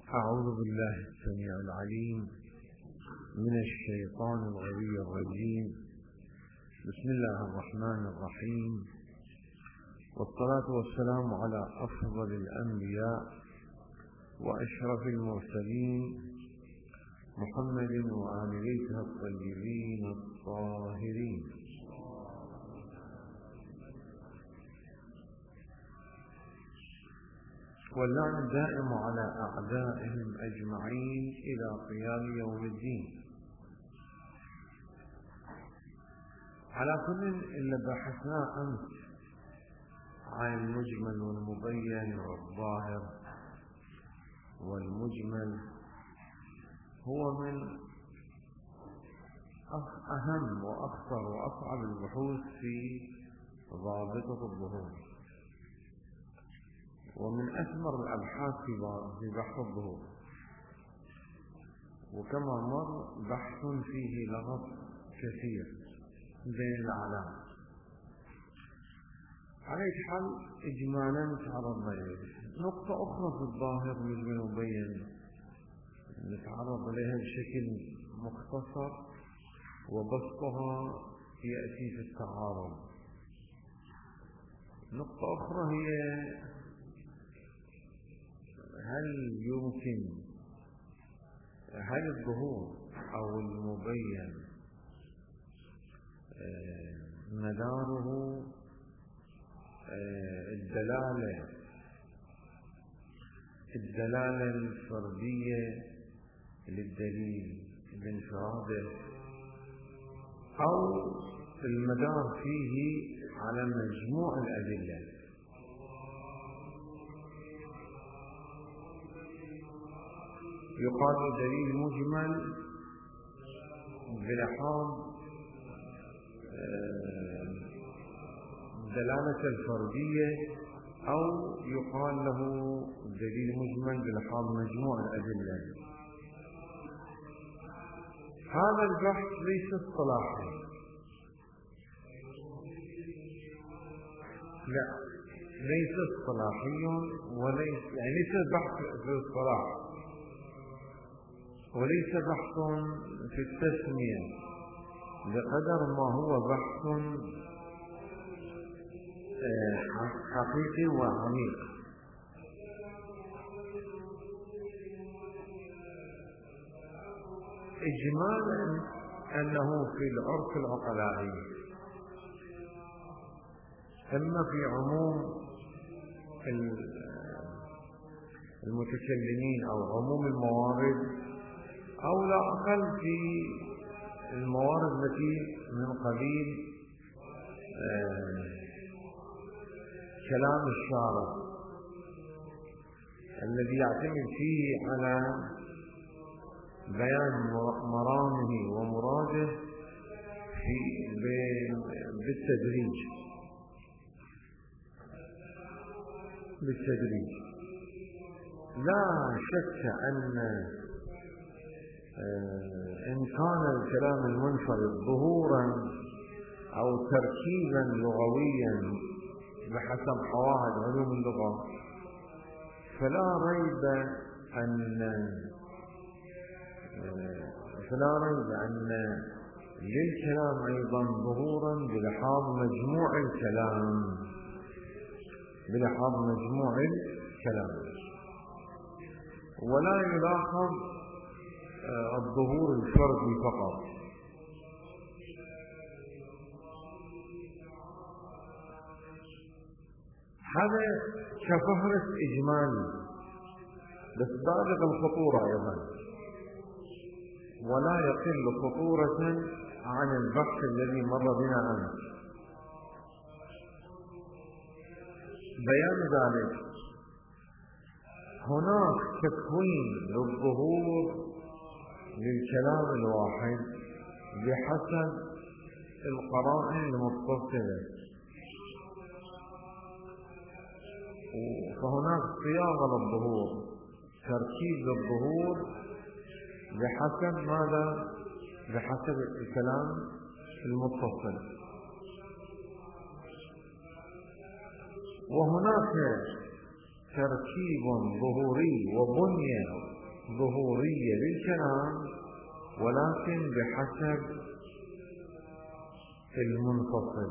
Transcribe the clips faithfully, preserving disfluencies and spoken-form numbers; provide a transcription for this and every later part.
أعوذ بالله السميع العليم من الشيطان الغوي الرجيم. بسم الله الرحمن الرحيم، والصلاة والسلام على أفضل الأنبياء وأشرف المرسلين محمد وآل بيته الطيبين الطاهرين. واللعن الدائم على أعدائهم أجمعين إلى قيام يوم الدين. على كل اللي بحثناه أمس عن المجمل والمبين والظاهر والمجمل هو من أهم وأخطر وأصعب البحوث في ضابطة الظهور، ومن أثمر الأبحاث في بحث الظهور، وكما مر بحث فيه لغط كثير بين الأعلام. على أي حال إجمالا تعرضنا إليه. نقطة أخرى في الظاهر مجمل مبين نتعرض إليها بشكل مختصر، وبسطها يأتي في التعارض. نقطة أخرى هي هل يمكن هل الظهور أو المبين مداره الدلالة الدلالة الفردية للدليل بانفراده، أو المدار فيه على مجموع الأدلة؟ يقال دليل مجمل بلحاظ دلالة الفردية، أو يقال له دليل مجمل بلحاظ مجموع الأدلة. هذا البحث ليس اصطلاحي، لا ليس اصطلاحي، وليس يعني ليس بحث في الاصطلاح، وليس بحث في التسمية، بقدر ما هو بحث حقيقي وعميق. إجمالا أنه في العرف العقلائي، إما في عموم المتكلمين أو عموم الموارد، أو لا أقل في الموارد التي من قبيل كلام الشارع الذي يعتمد فيه على بيان مرامه ومراده في بالتدريج بالتدريج لا شك أن إن كان الكلام المنفرد ظهورا أو تركيبا لغويا بحسب قواعد علوم اللغة، فلا ريب أن فلا ريب أن للكلام أيضا ظهورا بلحاظ مجموع الكلام بلحاظ مجموع الكلام ولا يلاحظ الظهور الفردي فقط. هذا كفهرس إجمالي بس بالغ الخطورة أيضا، ولا يقل خطورة عن البحث الذي مر بنا أمس. بيان ذلك هناك تكوين للظهور للكلام الواحد بحسب القرائن المتصلة، فهناك صياغة للظهور، تركيب للظهور بحسب ماذا؟ بحسب الكلام المتصل. وهناك تركيب ظهوري وبنية ظهورية للكلام ولكن بحسب المنفصل.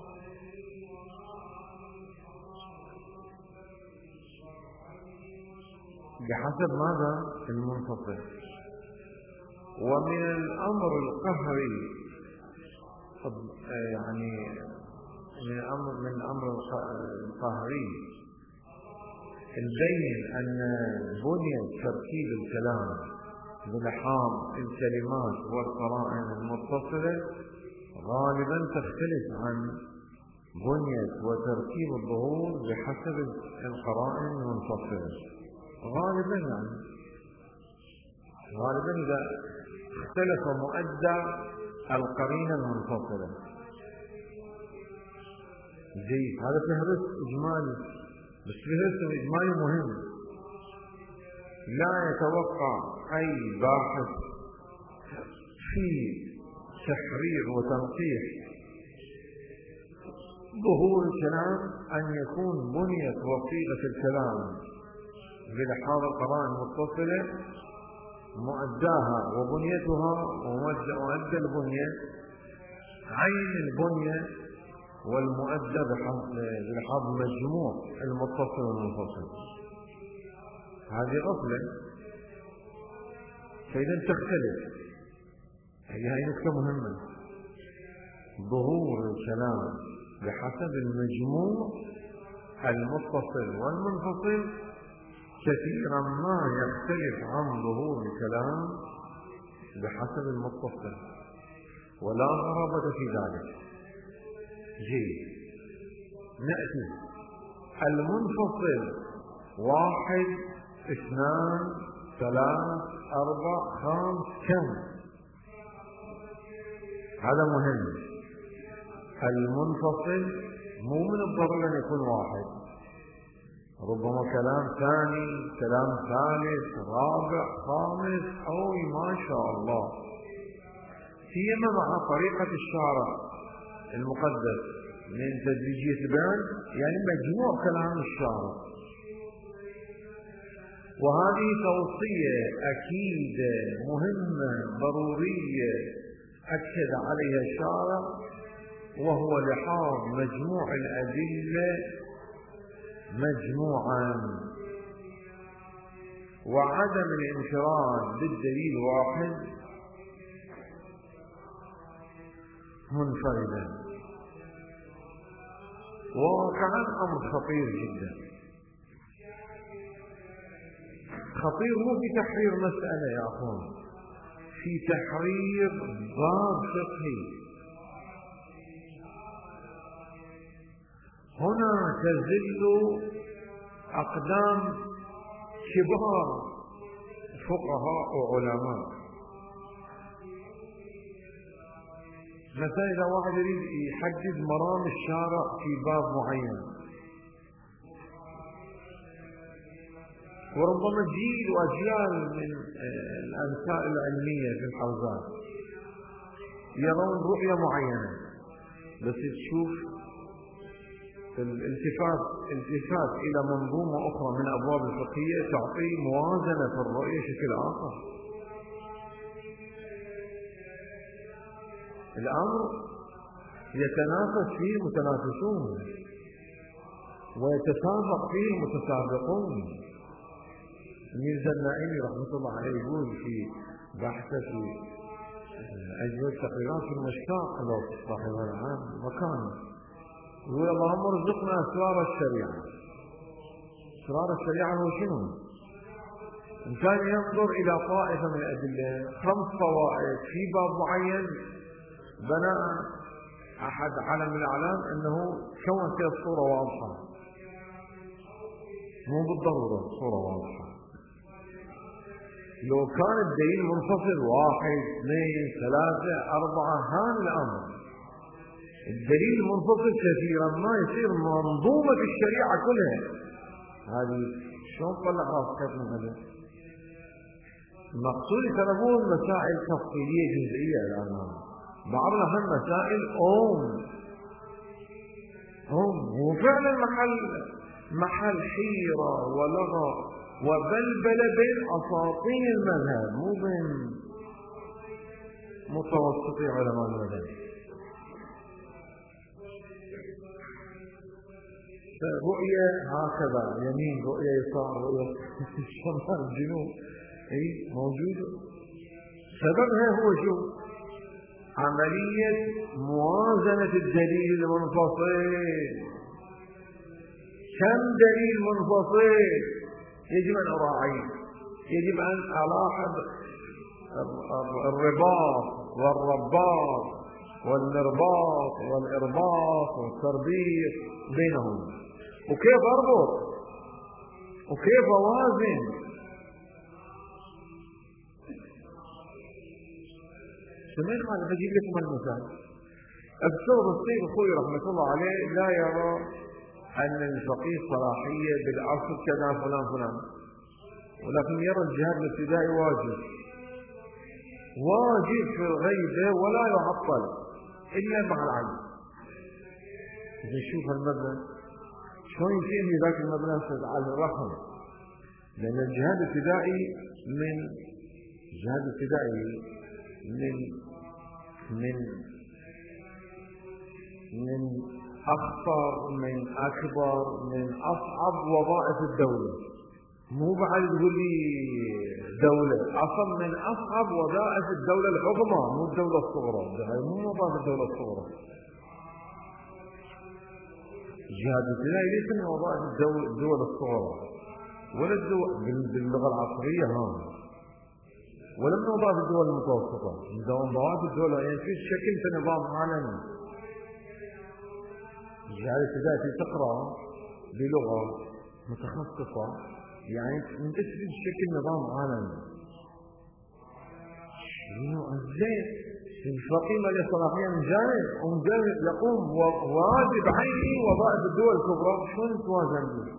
بحسب ماذا؟ المنفصل. ومن الأمر القهري يعني من الأمر من الأمر القهري البين أن بنية تركيب الكلام بلحاظ الكلمات والقرائن المتصلة غالبا تختلف عن بنية وتركيب الظهور بحسب القرائن المنفصلة. غالبا يعني غالبا إذا اختلف مؤدى القرينة المنفصلة. زي هذا فهرس إجمالي، بس فهرس الإجمالي مهم. لا يتوقع أي باحث في تحرير وتنقيح ظهور الكلام أن يكون بنية وصيغة الكلام بلحاظ القرائن المتصلة مؤداها وبنيتها ومؤدى البنية عين البنية والمؤدى بلحاظ مجموع المتصل والمنفصل. هذه غفلة، فإذا تختلف. هذه نقطة مهمة. ظهور الكلام بحسب المجموع المتصل والمنفصل كثيرا ما يختلف عن ظهور الكلام بحسب المتصل، ولا غرابة في ذلك. جيد، نأتي المنفصل واحد اثنان ثلاث أربع خمس كم. هذا مهم. المنفصل مو من الضروري أن يكون واحد، ربما كلام ثاني، كلام ثالث، رابع، خامس، أو ما شاء الله. سيما مع طريقة الشارع المقدس من تدريجية البيان، يعني مجموع كلام الشارع. وهذه توصية أكيدة مهمة ضرورية أكد عليها الشارع، وهو لحاظ مجموع الأدلة مجموعا وعدم الانفراد بالدليل واحد منفردا. وكان أمر خطير جدا، خطير مو في تحرير مسألة يا أخوان، في تحرير باب فقهي. هنا تزل أقدام كبار فقهاء وعلماء. مثلا إذا واحد يريد يحدد مرام الشارع في باب معين، وربما جيل وأجيال من الأنساء العلمية في الحوزات يرون رؤية معينة، بس تشوف الالتفات التفات إلى منظومة أخرى من أبواب الفقهية تعطي موازنة في الرؤية شكل آخر. الأمر يتنافس فيه المتنافسون ويتسابق فيه المتسابقون. ميرزا النائمي رحمة الله عليه يقول في بحثه في أجوبة تقريرات في المشتاق له صاحب العام مكانه، يقول اللهم ارزقنا أسرار الشريعة. أسرار الشريعة هو شنو؟ إن كان ينظر إلى طائفة من الأدلة، خمس طوائف في باب معين، بناء أحد علم الأعلام أنه كون فيها الصورة واضحة. مو بالضرورة الصورة واضحة. لو كان الدليل منفصل واحد اثنين ثلاثة أربعة، هذا الأمر. الدليل المنفصل كثيرا ما يصير منظومة الشريعة كلها. هذه شلون طلع راسك من هذا؟ المقصود تنقول مسائل تفصيلية جزئية الآن. بعضنا هم مسائل أم أم هو فعلا محل محل حيرة ولغط وبلبل بين أساطين المذهب، مو بين متوسطي علماء المذهب. رؤية هكذا يمين، رؤية يسار، رؤية شمال جنوب، اي موجودة. سببها هو شو؟ عملية موازنة الدليل المنفصل. كم دليل منفصل يجب أن أراعيه، يجب أن ألاحظ الرباط والرباط والمرباط والإرباط والتربيط بينهم، وكيف أربط وكيف أوازن. سمين قال بجيب لكم المثال. الدكتور الطيب أخوي رحمة الله عليه لا يرى أن الفقيه صلاحية بالعصر كذا فلان فلان، ولكن يرى الجهاد الابتدائي واجب واجب في الغيبة ولا يعطل إلا مع العلم. إذا نشوف المبنى شلون يمكن ذاك المبنى على الرقم، لأن الجهاد الابتدائي من الجهاد الابتدائي من من من أخطر من أكبر من أصعب وظائف الدولة. مو بعد تقول لي دولة، أصلا من أصعب وظائف الدولة العظمى، مو الدولة الصغرى، مو وظائف الدولة الصغرى. الجهاد الابتدائي ليس من وظائف الدول الصغرى ولا الدول باللغة العصرية ها، ولا من وظائف الدول المتوسطة. من وظائف الدول يعني في شكل في نظام عالمي. الجهاد الابتدائي تقرأ بلغة متخصصة يعني من اسم شكل نظام عالمي. شنو الزين الفقيه له صلاحية من جانب، ومن جانب يقوم واجب عيني وظائف الدول الكبرى. شلون توازن به؟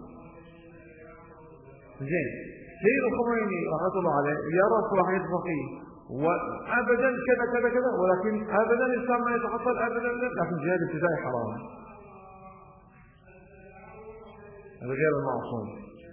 زين سيد الخميني رحمة الله عليه يرى صلاحية الفقيه وابدا كذا كذا كذا، ولكن ابدا الانسان ما يتحصل ابدا، لكن الجهاد الابتدائي حرام. هذا غير المعصوم.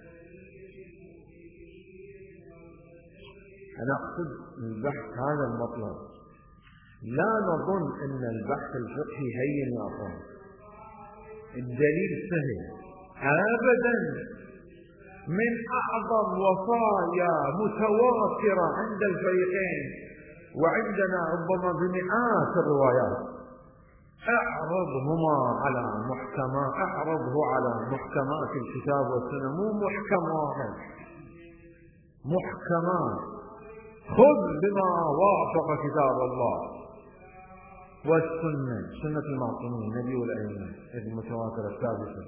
انا اقصد البحث هذا المطلب، لا نظن ان البحث الفقهي هين يا اخوان، الدليل سهل ابدا. من اعظم وصايا متوافره عند الفريقين وعندنا ربما بمئات الروايات، اعرضهما على محكمات، اعرضه على محكمات الكتاب والسنه، مو محكم واحد، محكمات. خذ بما وافق كتاب الله والسنه، سنه المعصومين النبي والائمه المتواتره الثابته،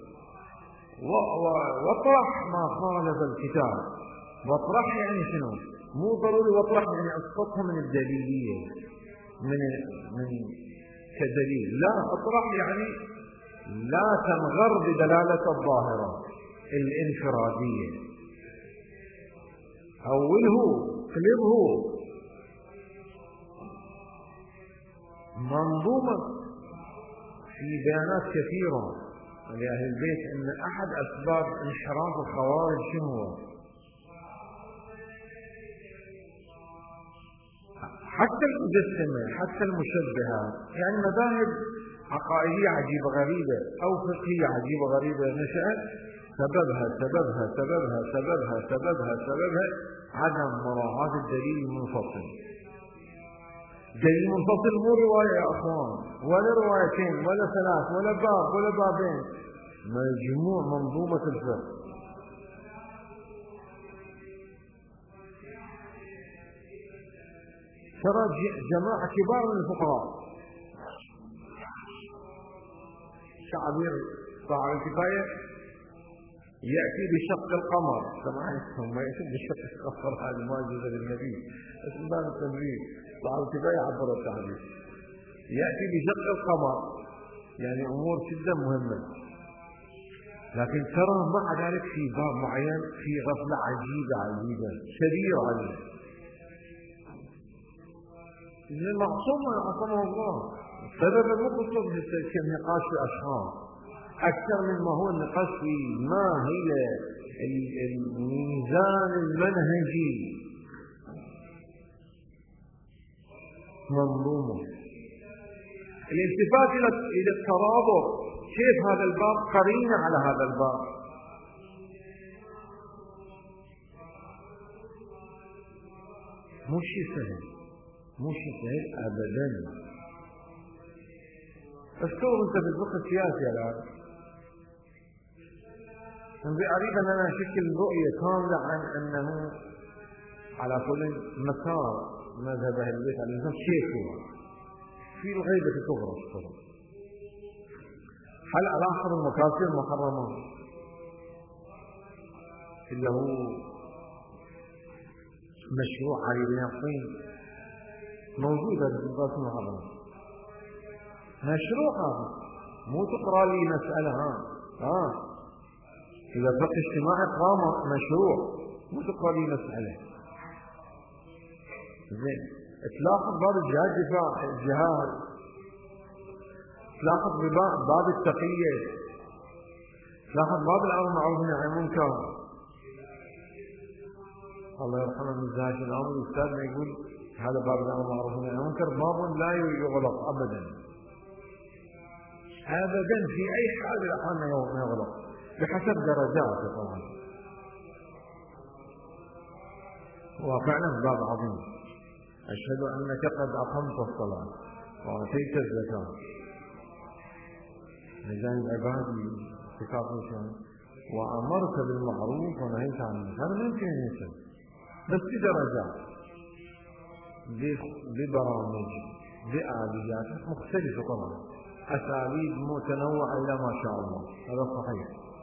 واطرح ما خالف الكتاب. واطرح يعني شنو؟ مو ضروري واطرح يعني اسقطها من الدليليه من من كدليل، لا، اطرح يعني لا تنغر بدلاله الظاهره الانفراديه، اوله اقلبه. منظومه في بيانات كثيره لأهل البيت أن أحد أسباب انحراف الخوارج شنو هو؟ حتى المجسمة، حتى المشبهة، يعني مذاهب عقائدية عجيبة غريبة أو فقهية عجيبة غريبة نشأت، سببها سببها سببها سببها سببها سببها عدم مراعاة الدليل المنفصل. دليل منفصل مو رواية يا أخوان، ولا روايتين ولا ثلاث ولا باب ولا بابين، مجموع منظومة الفقه. ترى جماعة كبار من الفقهاء، شعبير صاحب الكفاية يأتي بشق القمر، طبعا ما يأتي بشق القمر، هذا ما يجوز للنبي، بس من باب التنبيه صاحب الكفاية عبر التعبير. يأتي بشق القمر يعني أمور جدا مهمة، لكن ترى مع ذلك في باب معين في غفلة عجيبة عجيبة شريرة عجيبة. المعصوم عصمه الله، سبب المقصود كالنقاش في أشخاص أكثر مما هو النقاش في ما هي الميزان المنهجي منظومه. الالتفات إلى الترابط، كيف هذا الباب قرينة على هذا الباب. مو شيء سهل، مو شيء سهل أبدا. اذكر أنت في الفقه السياسي الآن أريد أن أنا أشكل رؤية كاملة عن أنه على كل مسار مذهب أهل البيت عليه السلام شيء هو في الغيبة الكبرى. هل ألاحظ المكاسب المحرمة اللي هو مشروع علي بن الطين موجودة في المكاسب المحرمة؟ مشروع هذا، مو تقرأ لي مسألة ها ها إذا فقه اجتماعي قام مشروع، مو تقرأ لي مسألة. زين، تلاحظ باب الجهاد دفاع الجهاد، تلاحظ باب التقية، تلاحظ باب الأمر بالمعروف والنهي عن المنكر. الله يرحمه من زاهد الأمر أستاذنا يقول هذا باب الأمر بالمعروف والنهي عن المنكر باب لا يغلق أبدا أبدا في أي حال الأحوال ما يغلق بحسب درجاته طبعا. وفعلا باب عظيم. أشهد أنك قد أقمت الصلاة وأتيت الزكاة لجانب عبادي تكافئ وأمرت بالمعروف ونهيت عن المنكر. هذا ممكن يصير بس بدرجات، ببرامج، بآليات مختلفة طبعا، أساليب متنوعة إلى ما شاء الله. هذا صحيح.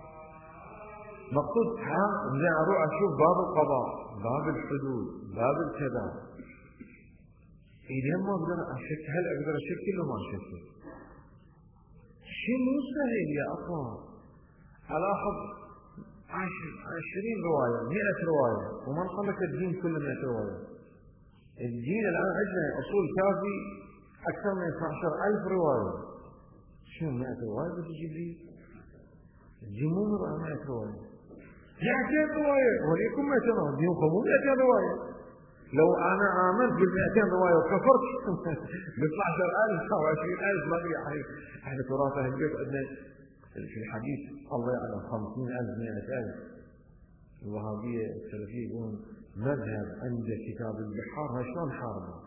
مقصود زي أروح أشوف باب القضاء، باب الحدود، باب الكذا، إذا ما أقدر أشكل، هل أقدر أشكل وما أشكل؟ شيء مو سهل يا أخوان. ألاحظ عشر عشرين رواية، مئة رواية، ومن خلق الدين كل مئة رواية. الدين الآن عندنا أصول كافي أكثر من اثني عشر ألف رواية. شو مئة رواية بس تجيب لي؟ الدين مو مئة رواية، مئتين رواية، وليكن مئتين رواية، الدين مو مئتين رواية. لو أنا آمنت بالمئتين رواية وكفرت باثني عشر ألف أو عشرين ألف ما أدري. احنا تراث أهل البيت عندنا في الحديث الله يعلم خمسين ألف مئة ألف. الوهابية السلفية يقولون مذهب عند كتاب البحار شلون حاربه؟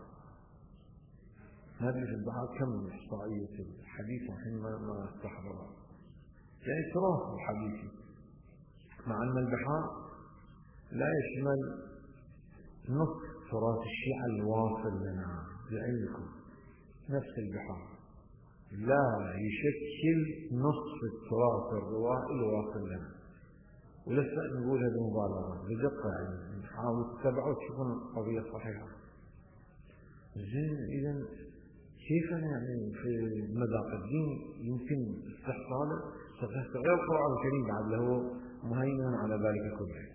ما أدري في البحار كم إحصائية الحديث الحين ما استحضرها. يعني تراث الحديث، مع أن البحار لا يشمل نصف تراث الشيعة الواصل لنا لعلمكم. نفس البحار لا يشكل نصف التراث الروائي الواصل لنا، ولسه نقول هذه مبالغة بدقة، يعني نحاول تتبعوا تشوفون القضية صحيحة. زين، إذا كيف أنا يعني في مذاق الدين يمكن استحصاله غير القرآن الكريم بعد له مهيمن على ذلك كله.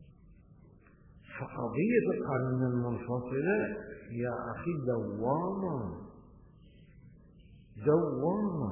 فقضية القرن المنفصلة يا أخي دوامة دوامة.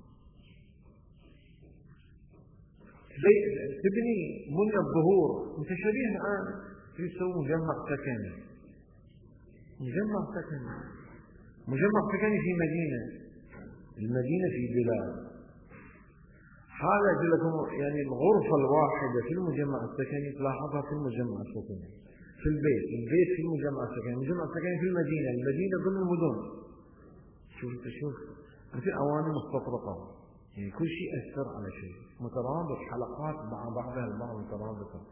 تبني بني الظهور، انت شبيه الآن تسوي مجمع سكني، مجمع سكني مجمع سكني في مدينة، المدينة في بلاد. هذا أقول لكم يعني الغرفة الواحدة في المجمع السكني تلاحظها في المجمع السكني، في البيت، البيت في المجمع السكني، المجمع السكني في المدينة، المدينة ضمن المدن. شوف تشوف مثل أواني مستطرقة، يعني كل شيء أثر على شيء، مترابط، حلقات مع بعضها البعض مترابطة.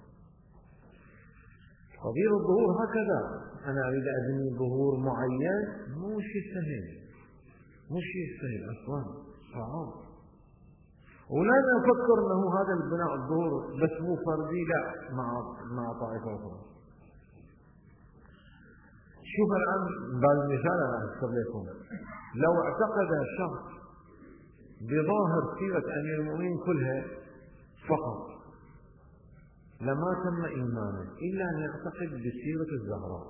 قضية الظهور هكذا، أنا أريد أبني ظهور معين، مو شيء سهل، مو شيء سهل أصلا، صعب. ولا نفكر أنه هذا البناء الظهور بس مو فردي، لا، مع مع طائفة أخرى. شوف الآن بالمثال أنا أذكر لكم، لو اعتقد الشخص بظاهر سيرة أمير المؤمنين كلها فقط لما تم إيمانه إلا أن يعتقد بسيرة الزهراء.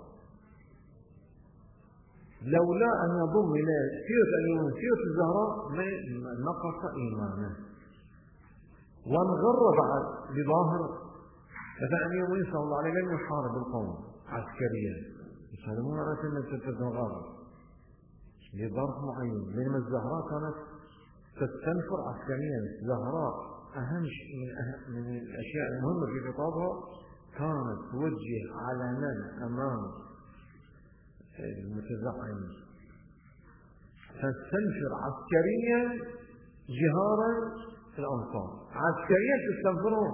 لولا أن يضم إلى سيرة أمير المؤمنين سيرة الزهراء ما نقص إيمانه، وانغر بعد بظاهر مثلا أمير المؤمنين صلى الله عليه وسلم لم يحارب القوم عسكريا، بس هذا مو معناته أنه تتغاضى لظرف معين. بينما الزهراء كانت تستنفر عسكريا. الزهراء أهم شيء من, أهم من الأشياء المهمة في خطابها كانت توجه علنا أمام المتزعم، تستنفر عسكريا جهارا الأنصار، عسكريا تستنفرون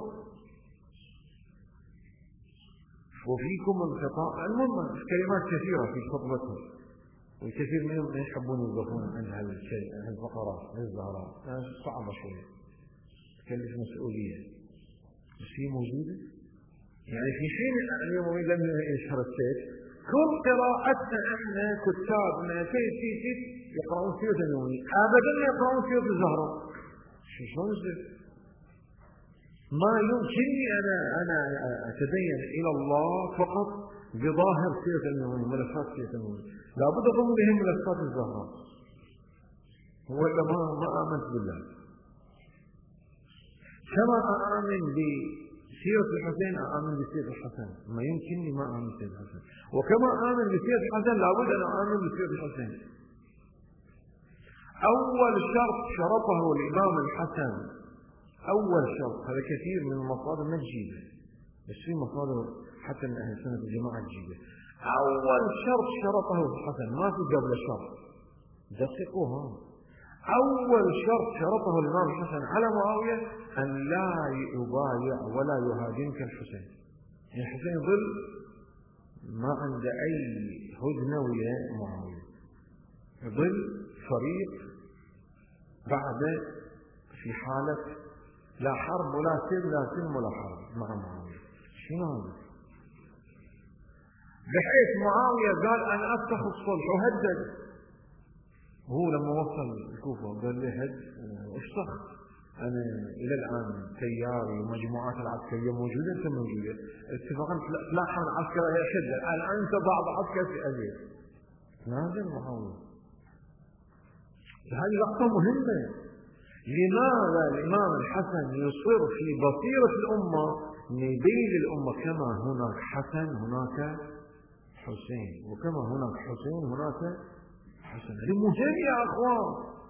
وفيكم الخطاب. المهم كلمات كثيرة في خطبتهم، والكثير منهم يحبون يوقفون عن هالشيء، عن الفقرات، عن الزهراء، صعبة شوية، تكلف مسؤولية، بس هي موجودة. يعني في حين اليوم لم يشهر السيف، كل قراءتنا احنا كتابنا كيف كيف كيف يقرؤون سيرة النبوي، ابدا ما يقرؤون سيرة الزهراء. شو شلون يصير؟ ما يمكنني انا انا اتدين الى الله فقط بظاهر سيرة النبوي، ملفات سيرة النبوي، لابد اضم بهم ملفات الزهراء، ولا ما ما امنت بالله. كما آمن بسيرة الحسين آمن بسيرة الحسن، ما يمكنني ما آمن بسيرة الحسن. وكما آمن بسيرة الحسن لابد أن آمن بسيرة الحسين. أول شرط شرطه الإمام الحسن، أول شرط، هذا كثير من المصادر ما تجيبه، بس في مصادر حتى من أهل السنة الجماعة تجيبه. أول شرط شرطه الحسن، ما في قبل شرط، دققوها. أول شرط شرطه الإمام الحسن على معاوية أن لا يبايع ولا يهاجم كالحسين. يعني الحسين يظل ما عنده أي هدنة ويا معاوية، يظل فريق بعد في حالة لا حرب ولا سلم، لا سلم ولا حرب مع معاوية. شنو هذا؟ بحيث معاوية قال أنا أفتح الصلح وهدد. هو لما وصل الكوفة قال لي هد اشتخ أنا إلى الآن تياري ومجموعات العسكرية موجودة، أنت موجودة، اتفاقا تلاحظ العسكرية أشد، الآن أنت بعض عسكر في أزيد. لازم معاوية. هذه لقطة مهمة. لماذا الإمام الحسن يصر في بصيرة الأمة نبيل الأمة كما هناك حسن هناك حسين، وكما هناك حسين هناك حسن. هذه مهم يا أخوان.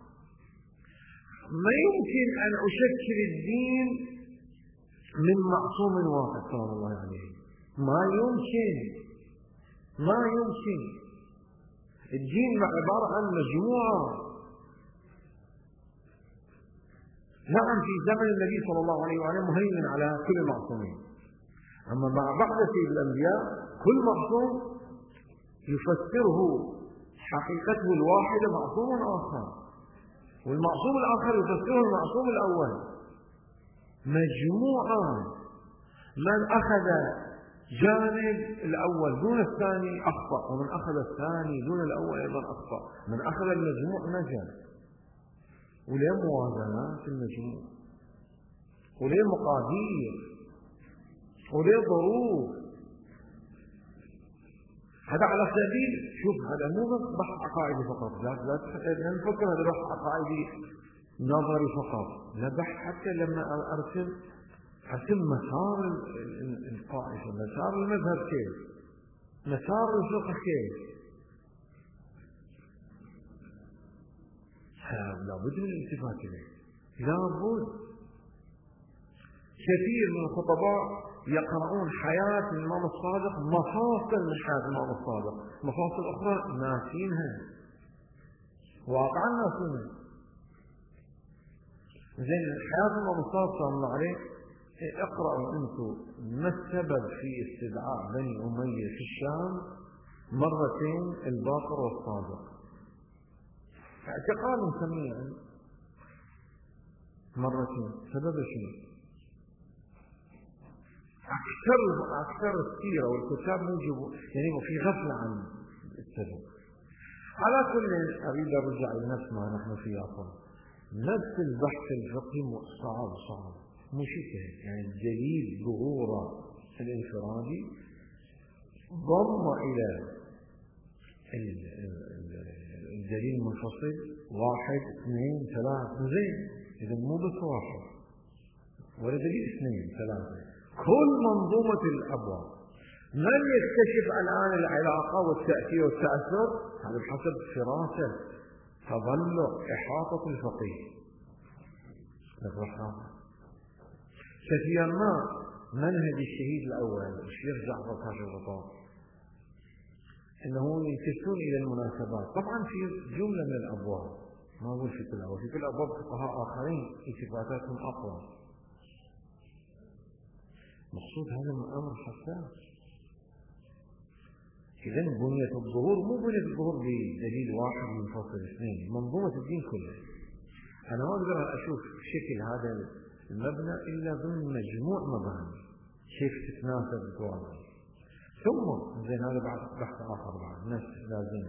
ما يمكن أن أشكل الدين من معصوم واحد صلى الله عليه، ما يمكن ما يمكن. الدين عبارة عن مجموعة. نعم في زمن النبي صلى الله عليه وسلم مهيمن على كل المعصومين، أما مع بعثة الأنبياء كل معصوم يفسره حقيقته الواحدة معصوم آخر، والمعصوم الآخر يفسره المعصوم الأول. مجموعة، من أخذ جانب الأول دون الثاني أخطأ، ومن أخذ الثاني دون الأول أيضا أخطأ. من أخذ المجموع نجا. وليه موازنات في المجموع، وليه مقادير، وليه ظروف. هذا على سبيل، شوف هذا مو بس بحث عقائدي فقط، لا لا نفكر هذا بحث عقائدي نظري فقط، لا بحث حتى لما أرسم أرسم مسار الطائفة، مسار المذهب كيف، مسار الفقه كيف. لابد من الالتفات إليه، لابد. كثير من الخطباء يقرؤون حياة الإمام الصادق مفاصل من حياة الإمام الصادق، مفاصل أخرى ناسينها، واقعا ناسينها. زين حياة الإمام الصادق صلى الله عليه، اقرأوا أنتم ما السبب في استدعاء بني أمية في الشام مرتين الباقر والصادق؟ اعتقال سميع مرتين، سبب شنو؟ أكثر أكثر السيرة والكتاب موجب يعني في غفلة عن السبب. على كل أريد أرجع إلى نفس ما نحن فيه أصلا. نفس البحث الفقهي صعب صعب مش كده، يعني الدليل ظهوره الانفرادي ضم إلى الدليل المنفصل واحد اثنين ثلاثة. زين إذا مو بس واحد ولا دليل اثنين ثلاثة، كل منظومة الأبواب. من يكتشف الآن العلاقة والتأثير والتأثر؟ هذا بحسب فراسة، تظلع، إحاطة الفقيه. سفيان ما منهج الشهيد الأول الشيخ جعفر كاشف الغطاء أنه ينتسون إلى المناسبات. طبعا في جملة من الأبواب، ما أقول في كل الأبواب، في كل الأبواب فقهاء آخرين التفاتاتهم أقوى. مقصود هذا الأمر حساس. إذا بنية الظهور مو بنية الظهور بدليل واحد منفصل، اثنين، منظومة الدين كله. أنا ما أقدر أشوف شكل هذا المبنى إلا ضمن مجموع مباني كيف تتناسب القرآن. ثم زين هذا بعد بحث آخر بعد نفس لازم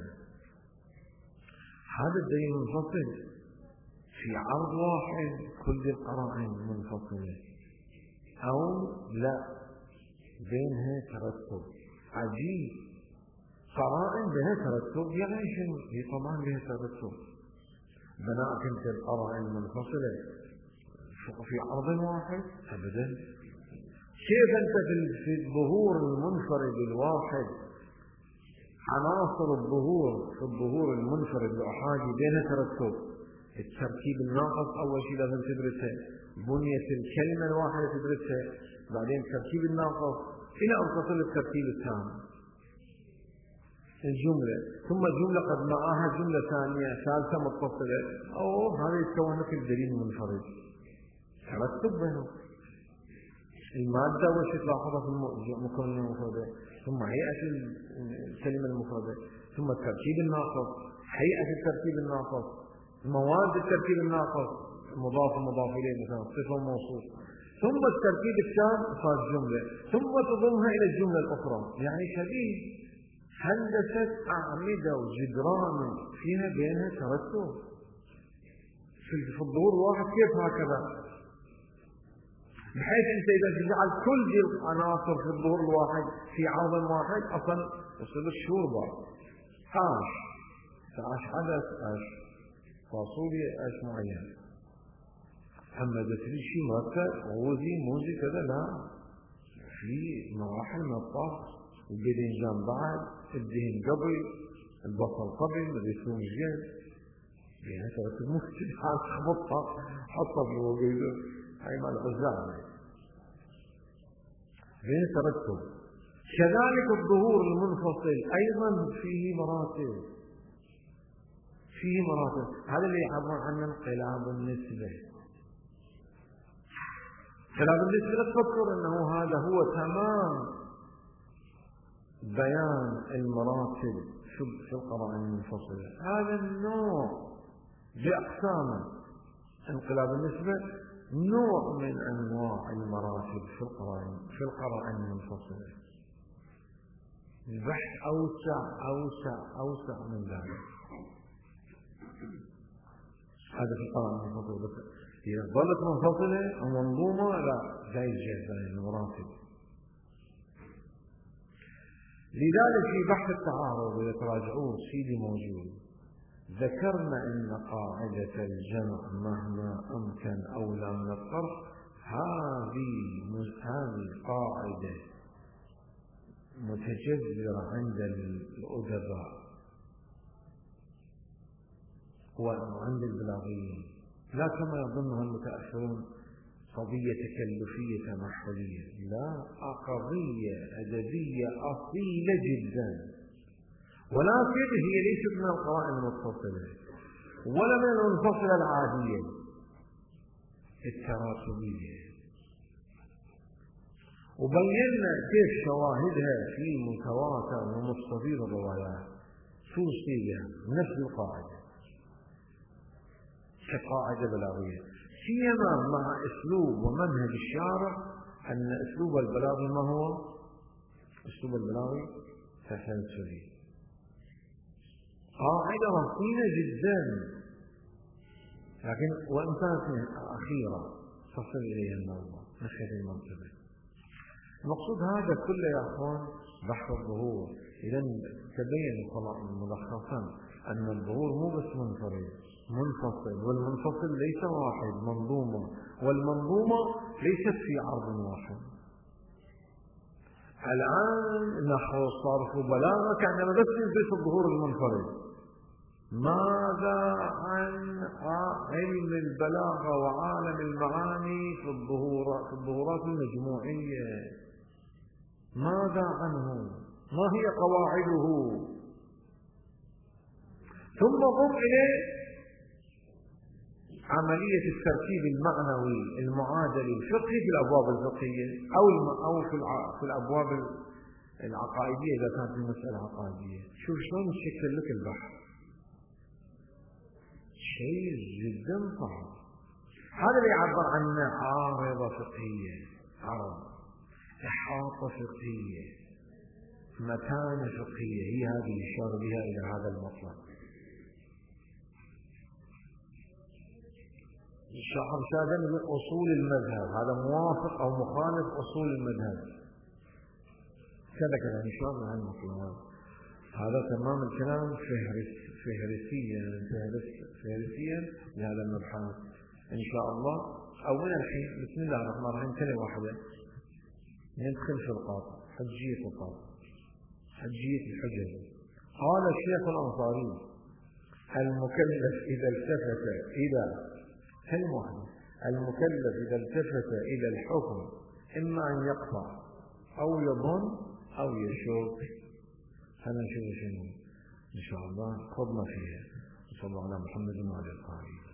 هذا الدليل منفصل في عرض واحد كل القرائن منفصلة أو لا بينها ترتب عجيب. قرائن بها ترتب يعني شنو؟ هي طبعا بها ترتب. بناء كنت القرائن منفصلة في عرض واحد أبدا. كيف أنت في الظهور المنفرد الواحد عناصر الظهور في الظهور المنفرد الأحادي بينها ترتب. التركيب الناقص أول شيء لازم تدرسه، بنية الكلمة الواحدة تدرسها، بعدين التركيب الناقص إلى أن تصل التركيب التام الجملة، ثم الجملة قد معها جملة ثانية ثالثة متصلة، أو هذا يتكون لك الدليل المنفرد. ترتب بينهم المادة وش تلاحظها في المكونة المفردة، ثم هيئة الكلمة المفردة، ثم التركيب الناقص، هيئة التركيب الناقص، مواد التركيب الناقص، مضاف ومضاف إليه مثلا صفة وموصوف، ثم التركيب التام صار جملة، ثم تضمها إلى الجملة الأخرى. يعني شبيه هندسة أعمدة وجدران فيها بينها ترتب في الظهور الواحد. كيف هكذا؟ بحيث أنت إذا تجعل كل العناصر في الظهور الواحد في عرض واحد أصلا يصير الشوربة عاش عاش حدث عاش فاصوليا عاش معين محمد تريد شيء مركز غوزي موزي كذا، لا، في مراحل من الطبخ، الباذنجان بعد، الدهن قبل، البصل قبل، الرسوم جيد، بينها ترتب مختلف عن خبطها حطها في الوقيدة هاي مع العزاء بين ترتب. كذلك الظهور المنفصل أيضا فيه مراتب فيه مراتب هذا اللي يعبر عنه انقلاب النسبة. انقلاب النسبة لا تفكر أنه هذا هو تمام بيان المراتب في القرائن المنفصلة. هذا النوع بأقسامه انقلاب النسبة نوع من أنواع المراتب في القرائن في القرائن المنفصلة. البحث أوسع أوسع أوسع من ذلك. هذا في القرائن المنفصلة بس إذا ظلت منفصلة أو منظومة لا زي الجهة المراتب. لذلك في بحث التعارض إذا تراجعوه سيدي موجود ذكرنا أن قاعدة الجمع مهما أمكن أولى من الطرف هذه هذه قاعدة متجذرة عند الأدباء وعند البلاغيين، لا كما يظنها المتأخرون قضية تكلفية تمحلية، لا، قضية أدبية أصيلة جدا، ولكن هي ليست من القرائن المتصلة ولا من المنفصلة العادية التراتبية. وبينا كيف شواهدها في متواتر ومستفيض الروايات توصيها نفس القاعدة كقاعدة بلاغية، سيما مع أسلوب ومنهج الشارع أن أسلوب البلاغي ما هو؟ أسلوب البلاغي تسلسلي، قاعدة رصينة جدا، لكن وإن كانت أخيرة تصل إليها الموضوع نشهد المنطبة. المقصود هذا كله يا أخوان بحث الظهور. إذا تبين ملخصا أن الظهور مو بس منفرد، منفصل، والمنفصل ليس واحد، منظومة، والمنظومة ليست في عرض واحد. الآن نحو صرف وبلاغة كأنما بس في الظهور المنفرد. ماذا عن علم البلاغة وعالم المعاني في الظهور في الظهورات المجموعية؟ ماذا عنه؟ ما هي قواعده؟ ثم قم إلى عملية الترتيب المعنوي المعادل الفقهي في الأبواب الفقهية أو أو في في الأبواب العقائدية إذا كانت المسألة عقائدية. شوف شلون يشكل لك البحر، شيء جدا صعب. هذا اللي يعبر عنه عارضة فقهية، عرض، إحاطة فقهية، متانة فقهية، هي هذه يشار بها إلى هذا المطلب. الشاعر شادن من أصول المذهب، هذا موافق أو مخالف أصول المذهب كذا كذا يشار بها المطلب. هذا تمام الكلام فهرس فهرسيا فهرس فهرسيا لهذا المبحث إن شاء الله. أولا الحين بسم الله الرحمن الرحيم كلمة واحدة ندخل في القاطع، حجية القاطع، حجية الحجج. قال الشيخ الأنصاري: المكلف إذا التفت إلى كلمة واحدة، المكلف إذا التفت إلى الحكم إما أن يقطع أو يظن أو يشك. هذا نشوف شنو إن شاء الله خضنا فيها. صلى الله على محمد وعلى آله.